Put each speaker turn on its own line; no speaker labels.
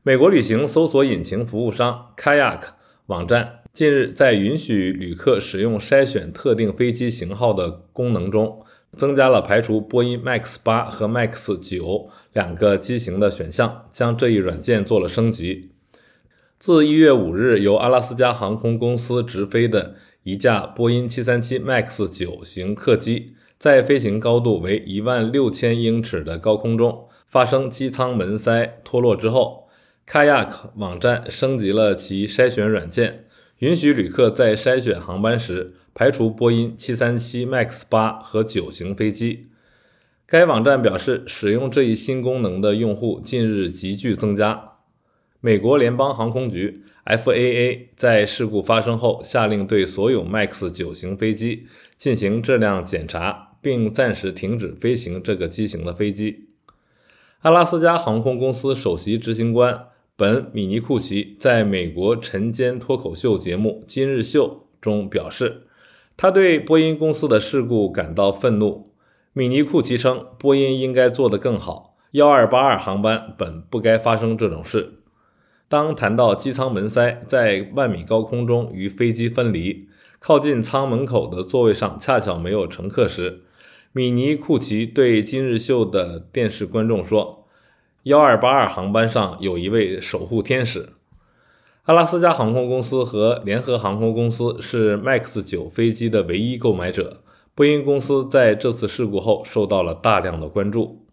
美国旅行搜索引擎服务商 Kayak 网站近日在允许旅客使用筛选特定飞机型号的功能中，增加了排除波音 MAX 8和 MAX 9两个机型的选项，将这一软件做了升级。自1月5日由阿拉斯加航空公司直飞的一架波音737 MAX 9型客机，在飞行高度为16000英尺的高空中发生机舱门塞脱落之后， Kayak 网站升级了其筛选软件，允许旅客在筛选航班时排除波音737 MAX 8和9型飞机。该网站表示，使用这一新功能的用户近日急剧增加。美国联邦航空局 FAA 在事故发生后下令对所有 MAX 9型飞机进行质量检查，并暂时停止飞行这个机型的飞机。阿拉斯加航空公司首席执行官本·米尼库奇在美国晨间脱口秀节目《今日秀》中表示，他对波音公司的事故感到愤怒。米尼库奇称，波音应该做得更好，1282航班本不该发生这种事。当谈到机舱门塞在10000米高空中与飞机分离，靠近舱门口的座位上恰巧没有乘客时，米尼库奇对今日秀的电视观众说，1282航班上有一位守护天使。阿拉斯加航空公司和联合航空公司是 MAX 9飞机的唯一购买者，波音公司在这次事故后受到了大量的关注。